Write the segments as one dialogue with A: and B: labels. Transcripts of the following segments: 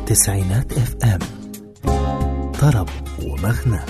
A: تسعينات اف ام، طرب ومغنى.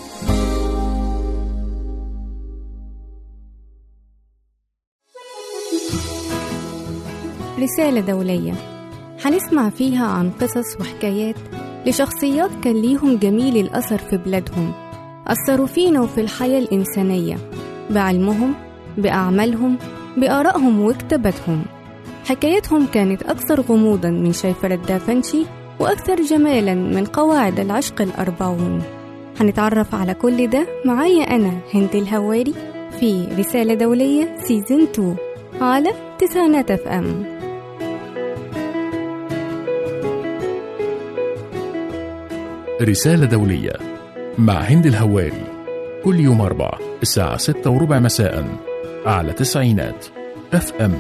B: رسالة دولية هنسمع فيها عن قصص وحكايات لشخصيات كان ليهم جميل الأثر في بلادهم، أثروا فينا وفي الحياة الإنسانية بعلمهم، بأعمالهم، بآرائهم وكتاباتهم. حكايتهم كانت أكثر غموضاً من شيفرة دافنشي وأكثر جمالاً من قواعد العشق الأربعون. هنتعرف على كل ده معايا أنا هند الهواري في رسالة دولية سيزن 2 على تسعينات اف ام.
C: رسالة دولية مع هند الهواري كل يوم 4 الساعة 6:15 مساء على تسعينات اف ام.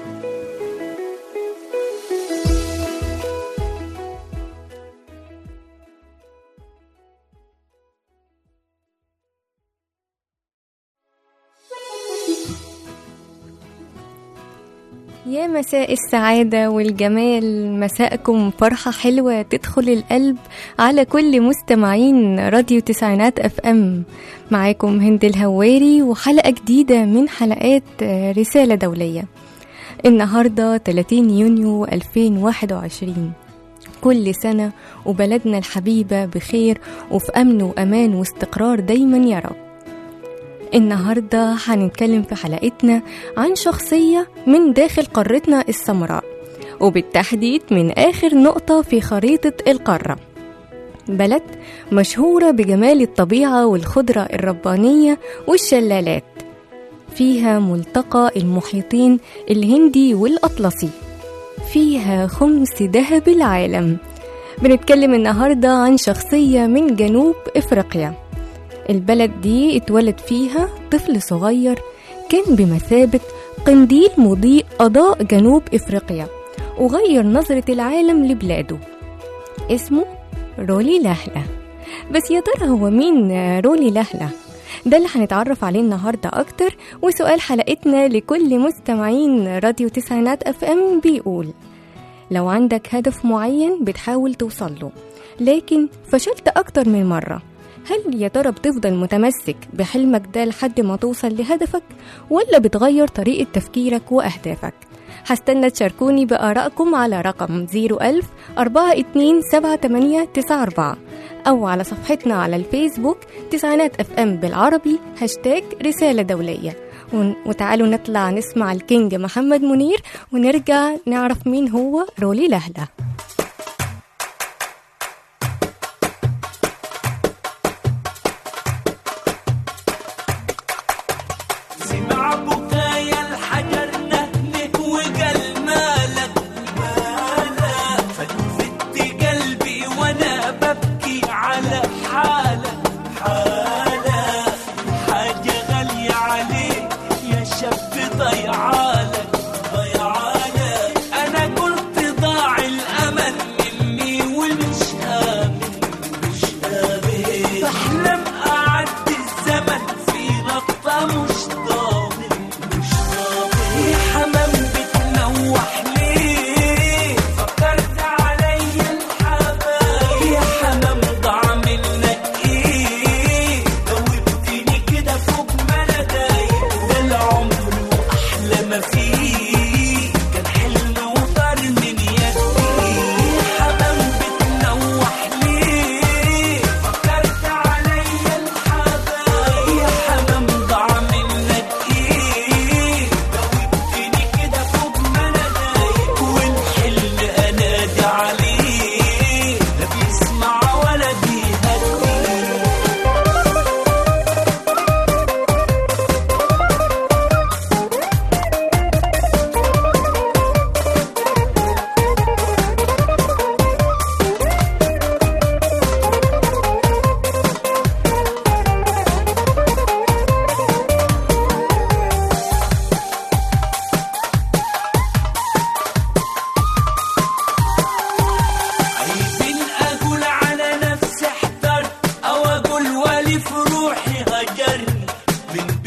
B: يا مساء السعادة والجمال، مساءكم فرحة حلوة تدخل القلب على كل مستمعين راديو تسعينات اف ام. معاكم هند الهواري وحلقة جديدة من حلقات رسالة دولية. النهاردة 30 يونيو 2021. كل سنة وبلدنا الحبيبة بخير وفي أمن وأمان واستقرار دايما يا رب. النهاردة هنتكلم في حلقتنا عن شخصية من داخل قارتنا السمراء، وبالتحديد من آخر نقطة في خريطة القارة. بلد مشهورة بجمال الطبيعة والخضرة الربانية والشلالات، فيها ملتقى المحيطين الهندي والأطلسي، فيها خمس ذهب العالم. بنتكلم النهاردة عن شخصية من جنوب إفريقيا. البلد دي اتولد فيها طفل صغير كان بمثابة قنديل مضيء أضاء جنوب إفريقيا وغير نظرة العالم لبلاده. اسمه رولي لاهلا. بس يا ترى هو مين رولي لاهلا؟ ده اللي هنتعرف عليه النهاردة أكتر. وسؤال حلقتنا لكل مستمعين راديو تسعينات اف ام بيقول: لو عندك هدف معين بتحاول توصله لكن فشلت أكتر من مرة، هل يا ترى بتفضل متمسك بحلمك ده لحد ما توصل لهدفك، ولا بتغير طريقة تفكيرك وأهدافك؟ هستنى تشاركوني بآرائكم على رقم 010427894 أو على صفحتنا على الفيسبوك تسعينات اف ام بالعربي #رسالة دولية. وتعالوا نطلع نسمع الكينج محمد منير ونرجع نعرف مين هو رولي لاهلا.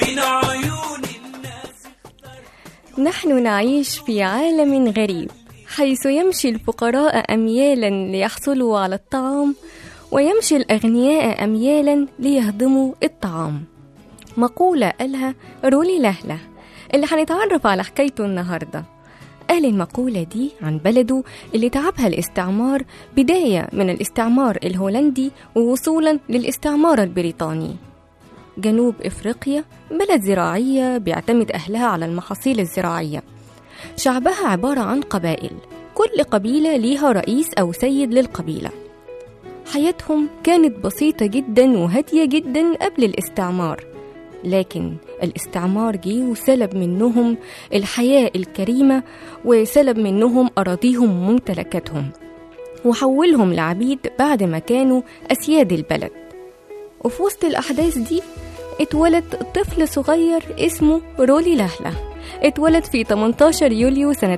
B: نحن نعيش في عالم غريب، حيث يمشي الفقراء أميالا ليحصلوا على الطعام، ويمشي الأغنياء أميالا ليهضموا الطعام. مقولة قالها رولي لهلة اللي هنتعرف على حكايته النهاردة. قال المقولة دي عن بلده اللي تعبها الاستعمار، بداية من الاستعمار الهولندي ووصولا للاستعمار البريطاني. جنوب إفريقيا بلد زراعية بيعتمد أهلها على المحاصيل الزراعية. شعبها عبارة عن قبائل، كل قبيلة ليها رئيس أو سيد للقبيلة. حياتهم كانت بسيطة جدا وهادية جدا قبل الاستعمار، لكن الاستعمار جه وسلب منهم الحياة الكريمة، وسلب منهم أراضيهم وممتلكاتهم، وحولهم لعبيد بعد ما كانوا أسياد البلد. وفي وسط الأحداث دي اتولد طفل صغير اسمه رولي لهلة. اتولد في 18 يوليو سنة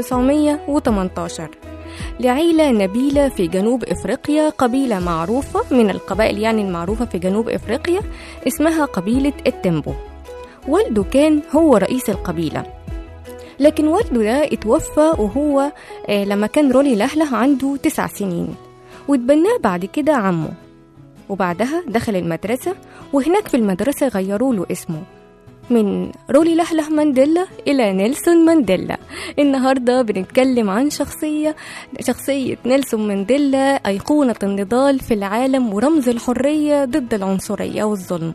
B: 1918 لعيلة نبيلة في جنوب إفريقيا، قبيلة معروفة من القبائل يعني المعروفة في جنوب إفريقيا، اسمها قبيلة التمبو. والده كان هو رئيس القبيلة، لكن والده ده اتوفى وهو لما كان رولي لهلة عنده 9 سنين، واتبناه بعد كده عمه. وبعدها دخل المدرسة، وهناك في المدرسة غيروا له اسمه من رولي لهلة مانديلا إلى نيلسون مانديلا. النهاردة بنتكلم عن شخصية نيلسون مانديلا، أيقونة النضال في العالم ورمز الحرية ضد العنصرية والظلم.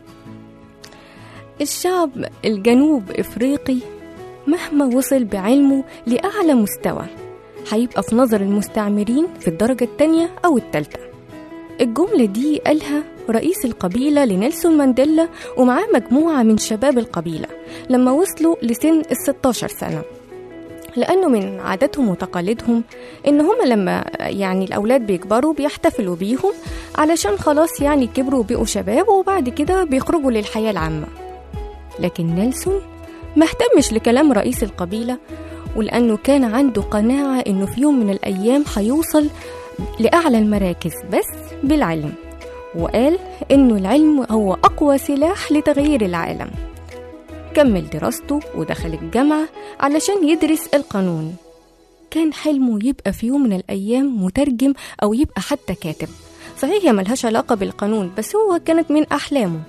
B: الشعب الجنوب إفريقي مهما وصل بعلمه لأعلى مستوى هيبقى في نظر المستعمرين في الدرجة الثانية أو الثالثة. الجملة دي قالها رئيس القبيلة لنيلسون مانديلا ومعاه مجموعة من شباب القبيلة لما وصلوا لسن 16 سنة، لأنه من عاداتهم وتقاليدهم إن هم لما يعني الأولاد بيكبروا بيحتفلوا بيهم علشان خلاص يعني كبروا وبقوا شباب، وبعد كده بيخرجوا للحياة العامة. لكن نيلسون ما اهتمش لكلام رئيس القبيلة، ولأنه كان عنده قناعة إنه في يوم من الأيام هيوصل لأعلى المراكز بس بالعلم، وقال إنه العلم هو أقوى سلاح لتغيير العالم. كمل دراسته ودخل الجامعة علشان يدرس القانون. كان حلمه يبقى في يوم من الأيام مترجم أو يبقى حتى كاتب. صحيح هي ملهاش علاقة بالقانون، بس هو كانت من أحلامه.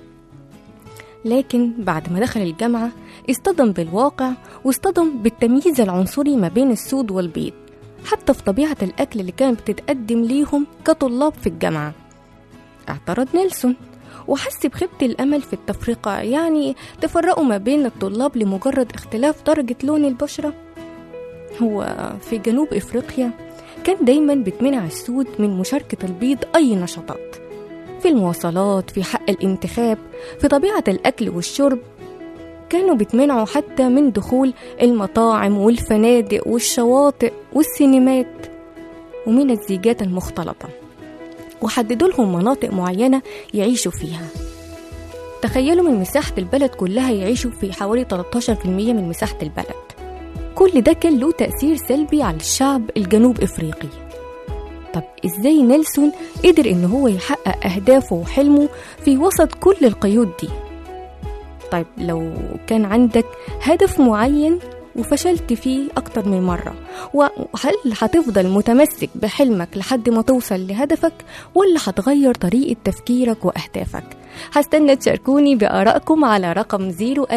B: لكن بعد ما دخل الجامعة اصطدم بالواقع، واصطدم بالتمييز العنصري ما بين السود والبيض، حتى في طبيعة الأكل اللي كانت بتتقدم ليهم كطلاب في الجامعة. اعترض نيلسون وحس بخيبة الأمل في التفرقة، يعني تفرقوا ما بين الطلاب لمجرد اختلاف درجة لون البشرة. هو في جنوب إفريقيا كان دايما بتمنع السود من مشاركة البيض أي نشاطات، في المواصلات، في حق الانتخاب، في طبيعة الأكل والشرب. كانوا بتمنعوا حتى من دخول المطاعم والفنادق والشواطئ والسينمات ومن الزيجات المختلطة، وحددوا لهم مناطق معينة يعيشوا فيها. تخيلوا من مساحة البلد كلها يعيشوا في حوالي 13% من مساحة البلد. كل ده كان له تأثير سلبي على الشعب الجنوب إفريقي. طب إزاي نيلسون قدر إن هو يحقق أهدافه وحلمه في وسط كل القيود دي؟ طيب لو كان عندك هدف معين وفشلت فيه أكتر من مرة، وهل هتفضل متمسك بحلمك لحد ما توصل لهدفك، ولا هتغير طريقة تفكيرك وأهدافك؟ هستنى تشاركوني بآرائكم على رقم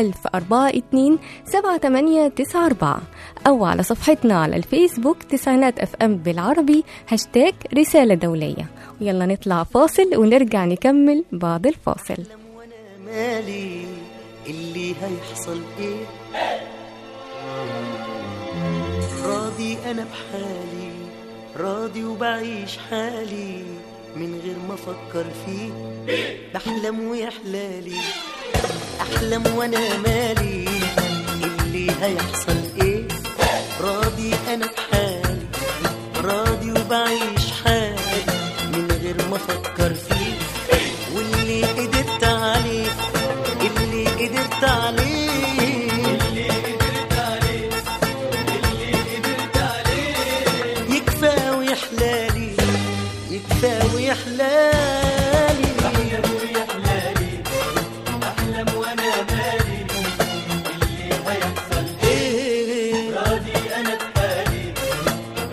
B: 010427894 أو على صفحتنا على الفيسبوك تسعينات FM بالعربي #رسالة دولية. ويلا نطلع فاصل ونرجع نكمل بعد الفاصل.
D: مالي اللي هيحصل ايه؟ راضي انا بحالي، راضي وبعيش حالي من غير ما افكر فيه. بحلم ويحلالي، احلم وانا مالي اللي هيحصل ايه؟ راضي انا بحالي، راضي وبعيش حالي من غير ما افكر فيه. واللي قدرت عليه، اللي قدرت عليه، اللي قدرت عليه، اللي قدرت عليه، يكفى ويحلالي، يكفى ويحلالي، أحلم ويحلالي، أحلم وأنا مالي اللي هيحصل إيه؟ راضي أنا بحالي،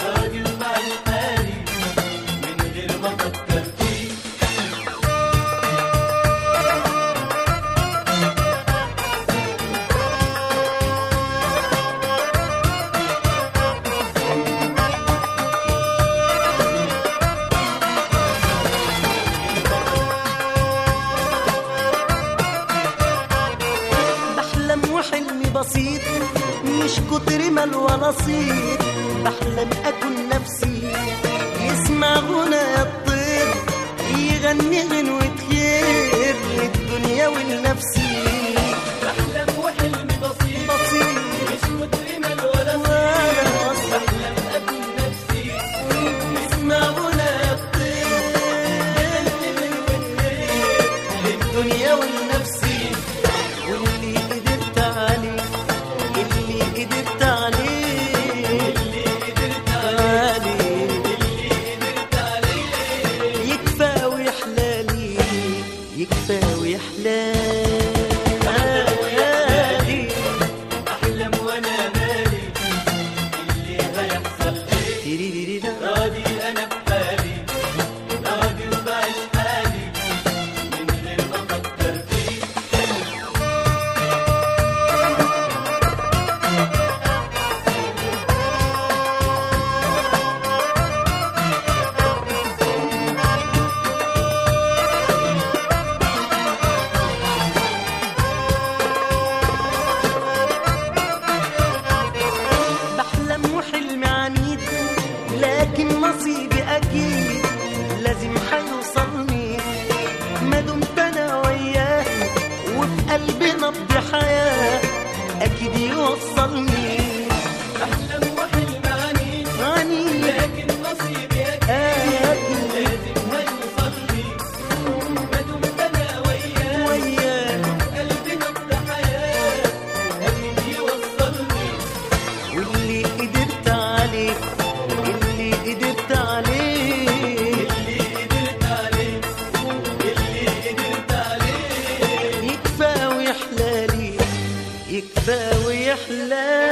D: بسيط بحلم أكون نفسي يسمع غنى الطير يغني غنوة خير للدنيا والنفسي
E: بحلم وحلم بسيط مش مترمل ولا صيت بحلم أكون نفسي
D: يسمع غنى الطير للدنيا والنفسي واللي قدرت عليه اللي قدرت عليه اللي قدرت عليه يكفى ويحلالي يكفى ويحلالي
E: أحلم وأنا مالي اللي هيحصل إيه راضي أنا بحالي راضي وبعيش حالي من غير ما أفكر فيه
D: بحلم وحلمي عنيد لكن نصيبي أكيد لازم حيوصلني ما دمت أنا وياه وفي قلبي نبض حياة أكيد يوصلني
E: أحلم وحلم عنيد
D: عنيد
E: لكن نصيبي أكيد لازم هيوصلني ما دمت أنا وياه
D: وياه
E: قلبي نبض حياة أكيد يوصلني
D: واللي قدرت عليه اللي قدرت عليه
E: اللي قدرت عليه اللي قدرت عليه
D: يكفى ويحلالي يكفى ويحلالي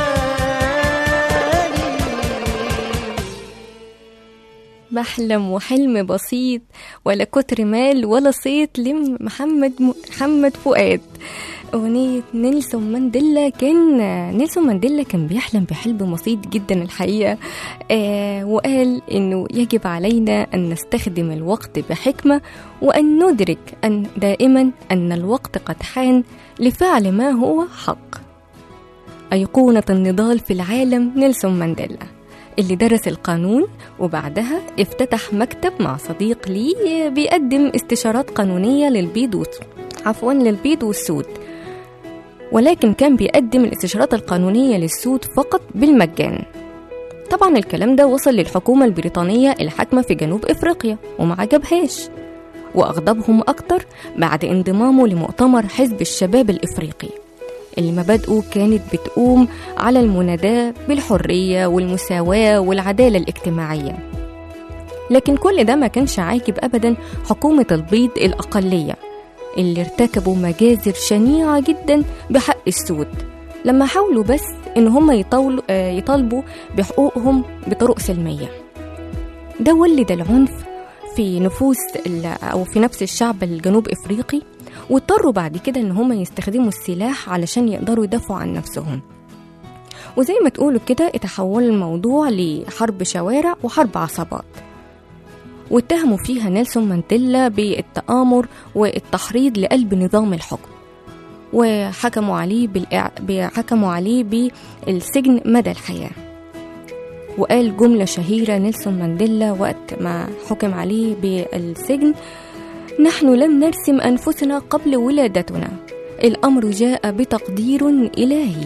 B: بحلم وحلم بسيط ولا كتر مال ولا صيت محمد فؤاد. أغنية نيلسون مانديلا. نيلسون مانديلا كان بيحلم بحلم بسيط جدا الحقيقة، وقال إنه يجب علينا أن نستخدم الوقت بحكمة وأن ندرك أن دائما أن الوقت قد حان لفعل ما هو حق. أيقونة النضال في العالم نيلسون مانديلا اللي درس القانون وبعدها افتتح مكتب مع صديق لي بيقدم استشارات قانونية للبيض والسود، ولكن كان بيقدم الاستشارات القانونية للسود فقط بالمجان. طبعا الكلام ده وصل للحكومة البريطانية الحاكمة في جنوب إفريقيا وما عجبهاش، وأغضبهم أكتر بعد انضمامه لمؤتمر حزب الشباب الإفريقي اللي مبادئه كانت بتقوم على المناداة بالحرية والمساواة والعدالة الاجتماعية. لكن كل ده ما كانش عاجب أبدا حكومة البيض الأقلية اللي ارتكبوا مجازر شنيعة جدا بحق السود لما حاولوا بس إن هم يطالبوا بحقوقهم بطرق سلمية. ده ولد العنف في نفس الشعب الجنوب إفريقي، واضطروا بعد كده إن هم يستخدموا السلاح علشان يقدروا يدافعوا عن نفسهم. وزي ما تقولوا كده اتحول الموضوع لحرب شوارع وحرب عصابات، واتهموا فيها نيلسون مانديلا بالتآمر والتحريض لقلب نظام الحكم، وحكموا عليه بالسجن مدى الحياة. وقال جملة شهيرة نيلسون مانديلا وقت ما حكم عليه بالسجن: نحن لم نرسم أنفسنا قبل ولادتنا، الأمر جاء بتقدير إلهي.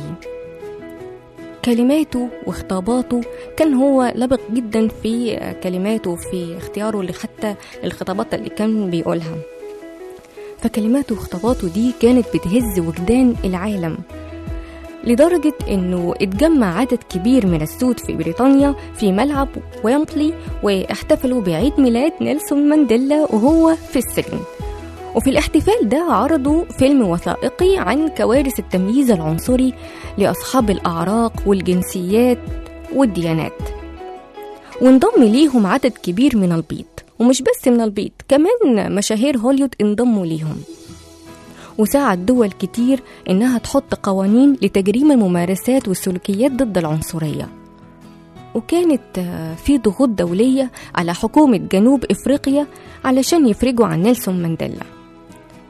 B: كلماته وخطاباته كان هو لبق جدا في كلماته في اختياره حتى الخطابات اللي كان بيقولها، فكلماته وخطاباته دي كانت بتهز وجدان العالم، لدرجة انه اتجمع عدد كبير من السود في بريطانيا في ملعب ويمبلي واحتفلوا بعيد ميلاد نيلسون مانديلا وهو في السجن. وفي الاحتفال ده عرضوا فيلم وثائقي عن كوارث التمييز العنصري لأصحاب الأعراق والجنسيات والديانات، وانضم ليهم عدد كبير من البيض، ومش بس من البيض، كمان مشاهير هوليوود انضموا ليهم. وساعد دول كتير إنها تحط قوانين لتجريم الممارسات والسلوكيات ضد العنصرية. وكانت في ضغوط دولية على حكومة جنوب إفريقيا علشان يفرجوا عن نيلسون مانديلا.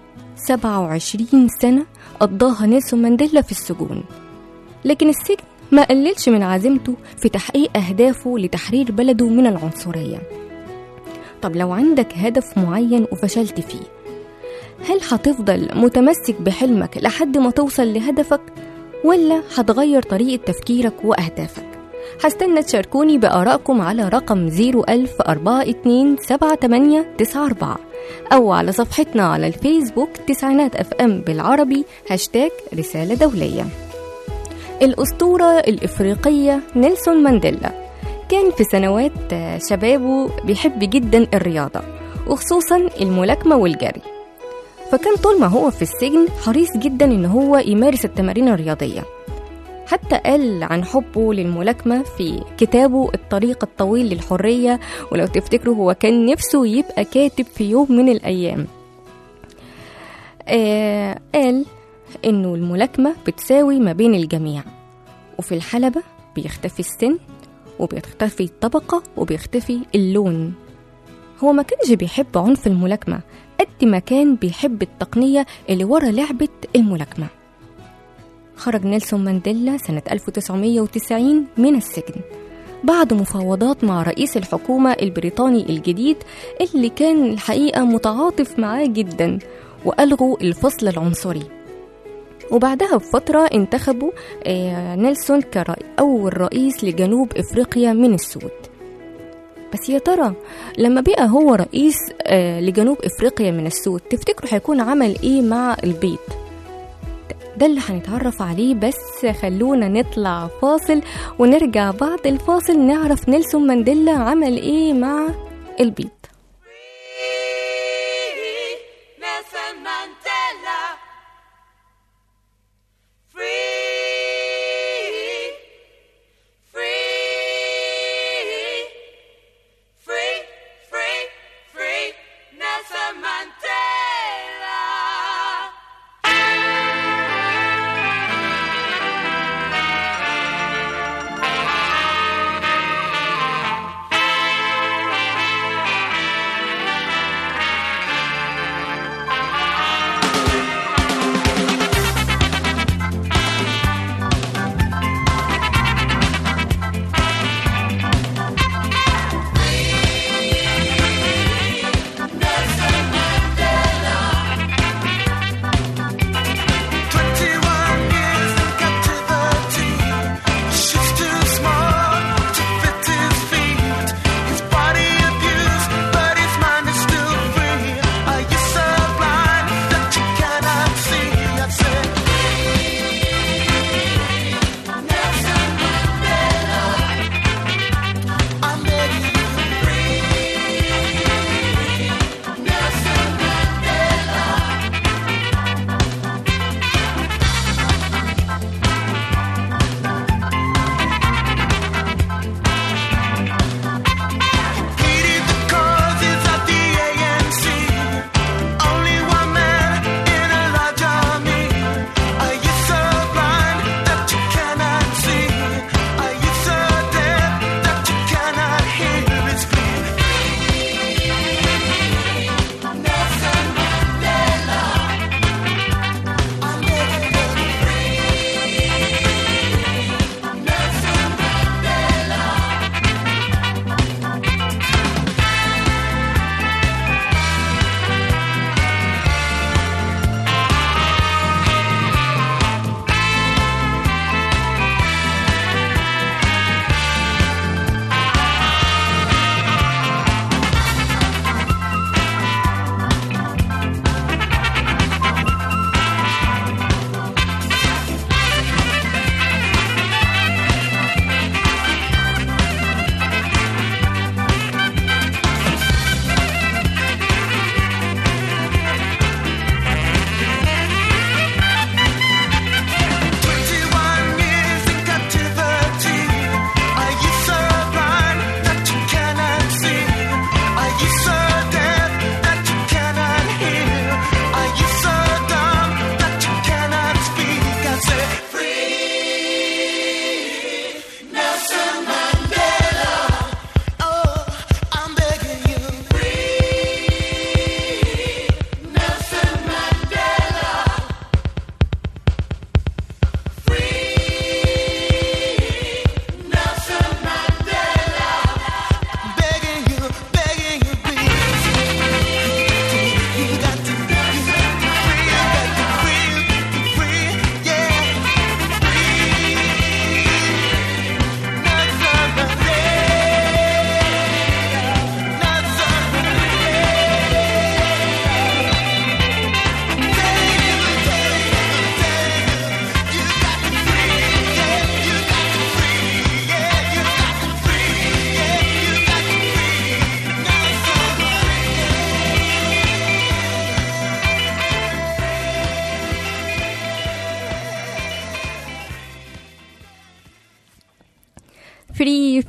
B: 27 سنة قضاها نيلسون مانديلا في السجون، لكن السجن ما قللش من عزيمته في تحقيق أهدافه لتحرير بلده من العنصرية. طب لو عندك هدف معين وفشلت فيه، هل هتفضل متمسك بحلمك لحد ما توصل لهدفك، ولا هتغير طريقة تفكيرك وأهدافك؟ هستنى تشاركوني بآرائكم على رقم 010427894 أو على صفحتنا على الفيسبوك تسعينات اف ام بالعربي #رسالة دولية. الأسطورة الإفريقية نيلسون مانديلا كان في سنوات شبابه بيحب جدا الرياضة، وخصوصا الملاكمة والجري، فكان طول ما هو في السجن حريص جدا إن هو يمارس التمارين الرياضية. حتى قال عن حبه للملاكمة في كتابه الطريق الطويل للحرية، ولو تفتكروا هو كان نفسه يبقى كاتب في يوم من الأيام. قال إنه الملاكمة بتساوي ما بين الجميع، وفي الحلبة بيختفي السن وبيختفي الطبقة وبيختفي اللون. هو ما كانش بيحب عنف الملاكمة قد ما كان بيحب التقنية اللي ورا لعبة الملاكمة. خرج نيلسون مانديلا سنة 1990 من السجن بعد مفاوضات مع رئيس الحكومة البريطاني الجديد اللي كان الحقيقة متعاطف معاه جدا، وألغوا الفصل العنصري. وبعدها بفترة انتخبوا نيلسون كأول رئيس لجنوب إفريقيا من السود. بس يا ترى لما بقى هو رئيس لجنوب إفريقيا من السود، تفتكروا هيكون عمل إيه مع البيض؟ ده اللي هنتعرف عليه، بس خلونا نطلع فاصل ونرجع بعد الفاصل نعرف نيلسون مانديلا عمل إيه مع البيض.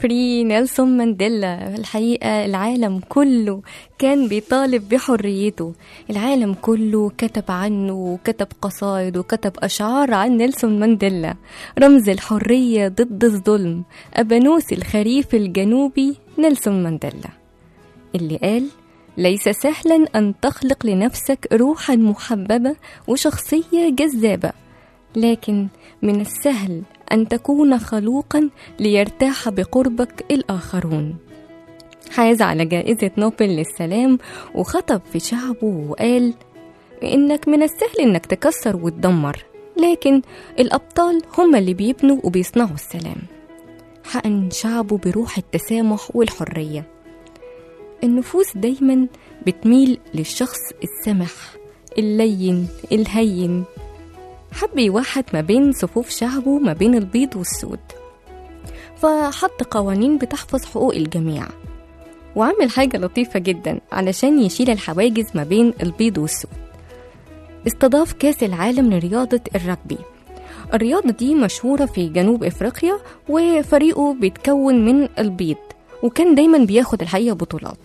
B: فري نيلسون مانديلا. الحقيقة العالم كله كان بيطالب بحريته، العالم كله كتب عنه وكتب قصائد وكتب أشعار عن نيلسون مانديلا، رمز الحرية ضد الظلم، أبانوس الخريف الجنوبي نيلسون مانديلا، اللي قال: ليس سهلا أن تخلق لنفسك روحا محببة وشخصية جذابة، لكن من السهل أن تكون خلوقا ليرتاح بقربك الآخرون. حاز على جائزة نوبل للسلام وخطب في شعبه وقال: إنك من السهل إنك تكسر وتدمر، لكن الأبطال هم اللي بيبنوا وبيصنعوا السلام. حقن شعبه بروح التسامح والحرية. النفوس دايما بتميل للشخص السمح اللين الهين. حب يوحد ما بين صفوف شعبه، ما بين البيض والسود، فحط قوانين بتحفظ حقوق الجميع، وعمل حاجة لطيفة جدا علشان يشيل الحواجز ما بين البيض والسود. استضاف كاس العالم لرياضة الرجبي. الرياضة دي مشهورة في جنوب إفريقيا، وفريقه بيتكون من البيض، وكان دايما بياخد الحقيقة بطولات.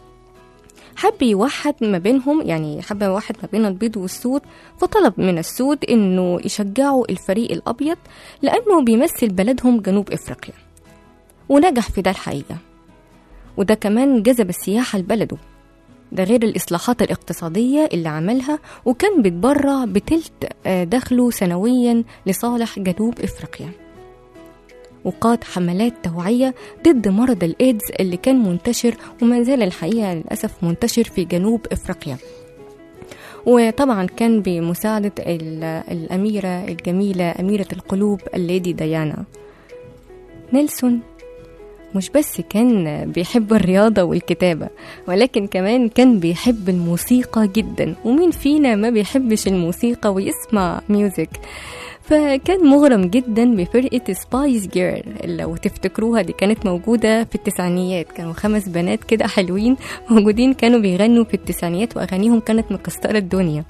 B: حب يوحد ما بينهم، يعني حب يوحد ما بين البيض والسود، فطلب من السود إنه يشجعوا الفريق الأبيض لأنه بيمثل بلدهم جنوب إفريقيا، ونجح في ده الحقيقة. وده كمان جذب السياحة لبلده، ده غير الإصلاحات الاقتصادية اللي عملها، وكان بيتبرع بتلت دخله سنويا لصالح جنوب إفريقيا. وقاد حملات توعية ضد مرض الإيدز اللي كان منتشر وما زال الحقيقة للأسف منتشر في جنوب إفريقيا. وطبعا كان بمساعدة الأميرة الجميلة أميرة القلوب الليدي ديانا. نيلسون مش بس كان بيحب الرياضة والكتابة، ولكن كمان كان بيحب الموسيقى جدا، ومين فينا ما بيحبش الموسيقى ويسمع ميوزك؟ فكان مغرم جدا بفرقة سبايس جيرل. لو تفتكروها دي كانت موجودة في التسعينيات، كانوا 5 بنات كده حلوين موجودين، كانوا بيغنوا في التسعينيات وأغانيهم كانت مكسرة الدنيا،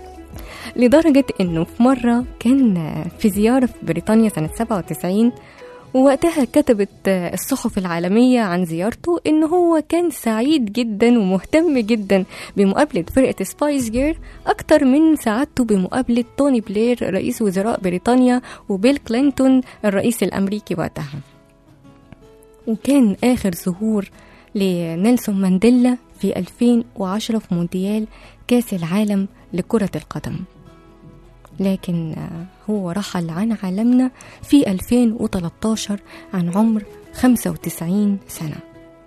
B: لدرجة انه في مرة كان في زيارة في بريطانيا سنة 97، ووقتها كتبت الصحف العالمية عن زيارته إنه هو كان سعيد جدا ومهتم جدا بمقابلة فرقة سبايس جير أكتر من سعادته بمقابلة توني بلير رئيس وزراء بريطانيا وبيل كلينتون الرئيس الأمريكي وقتها. وكان آخر ظهور لنيلسون مانديلا في 2010 في مونديال كاس العالم لكرة القدم، لكن هو رحل عن عالمنا في 2013 عن عمر 95 سنة.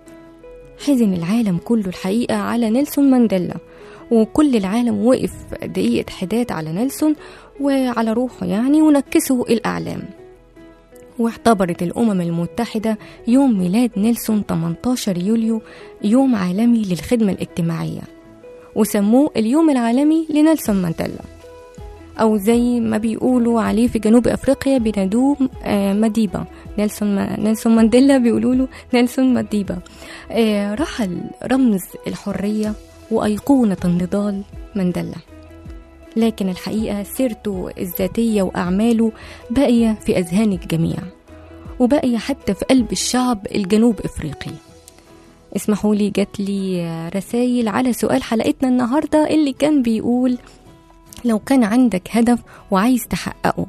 B: حزن العالم كله الحقيقة على نيلسون مانديلا، وكل العالم وقف دقيقة حداد على نيلسون وعلى روحه يعني، ونكسوا الأعلام. واعتبرت الأمم المتحدة يوم ميلاد نيلسون 18 يوليو يوم عالمي للخدمة الاجتماعية، وسموه اليوم العالمي لنيلسون مانديلا، أو زي ما بيقولوا عليه في جنوب أفريقيا بينادوه مديبة. نيلسون مانديلا بيقولوا له نيلسون مديبة. رحل رمز الحرية وأيقونة النضال مانديلا، لكن الحقيقة سيرته الذاتية وأعماله باقية في أذهان الجميع، وباقية حتى في قلب الشعب الجنوب إفريقي. اسمحوا لي، جات لي رسائل على سؤال حلقتنا النهاردة اللي كان بيقول: لو كان عندك هدف وعايز تحققه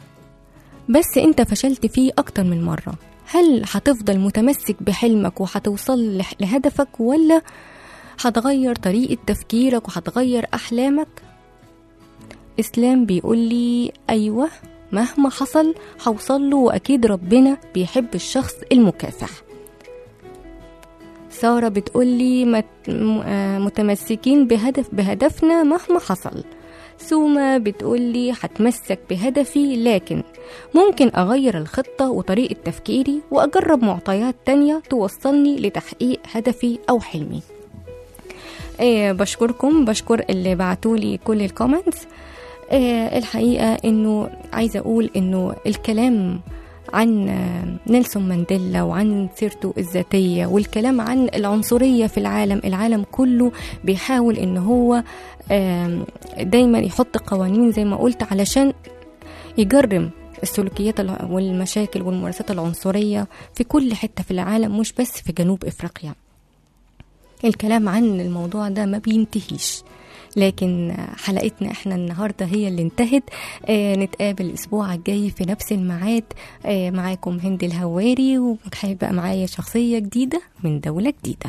B: بس انت فشلت فيه اكتر من مرة، هل هتفضل متمسك بحلمك وهتوصل لهدفك، ولا هتغير طريقة تفكيرك وهتغير احلامك؟ اسلام بيقول لي: ايوه، مهما حصل هوصل له، واكيد ربنا بيحب الشخص المكافح. سارة بتقول لي: متمسكين بهدفنا مهما حصل. سوما بتقولي: هتمسك بهدفي، لكن ممكن أغير الخطة وطريقة تفكيري وأجرب معطيات تانية توصلني لتحقيق هدفي أو حلمي. بشكركم، بشكر اللي بعتولي كل الكومنتس. الحقيقة إنه عايزة أقول إنه الكلام عن نيلسون مانديلا وعن سيرته الذاتية والكلام عن العنصرية في العالم كله بيحاول إن هو دايما يحط قوانين زي ما قلت علشان يجرم السلوكيات والمشاكل والممارسات العنصرية في كل حتة في العالم، مش بس في جنوب إفريقيا. الكلام عن الموضوع ده ما بينتهيش، لكن حلقتنا احنا النهاردة هي اللي انتهت. نتقابل الأسبوع الجاي في نفس الميعاد. معاكم هند الهواري، وهيبقى معايا شخصية جديدة من دولة جديدة.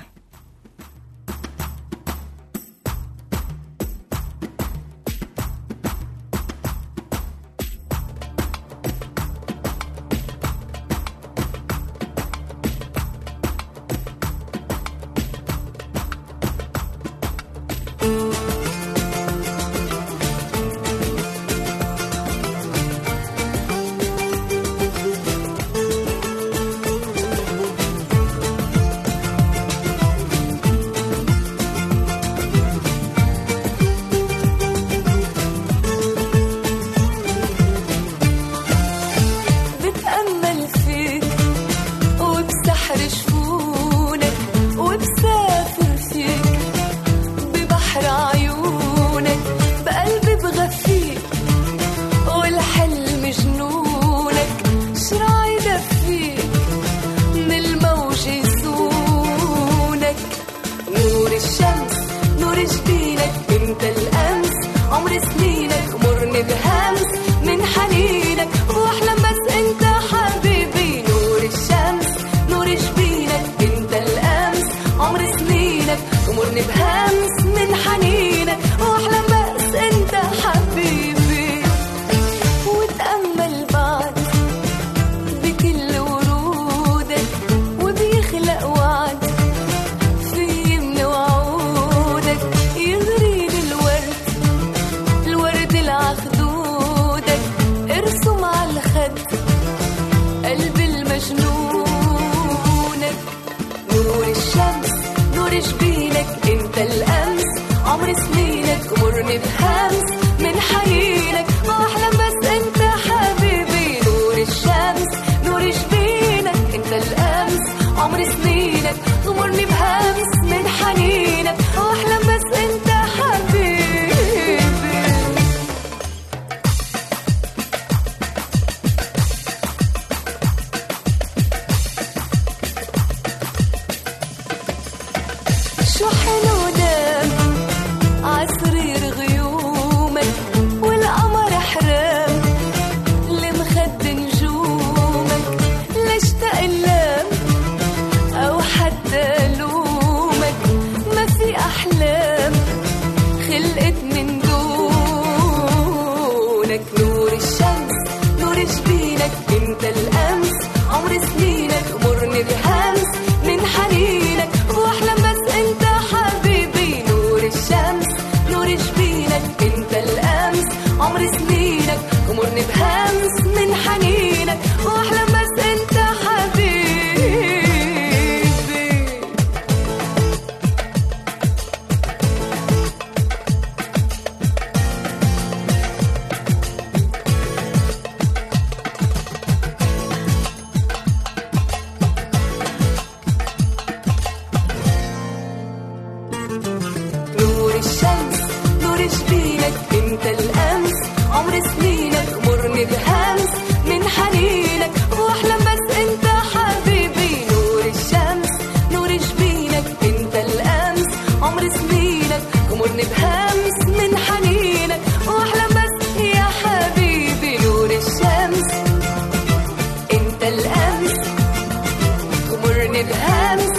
F: الأمس تمرني بهمس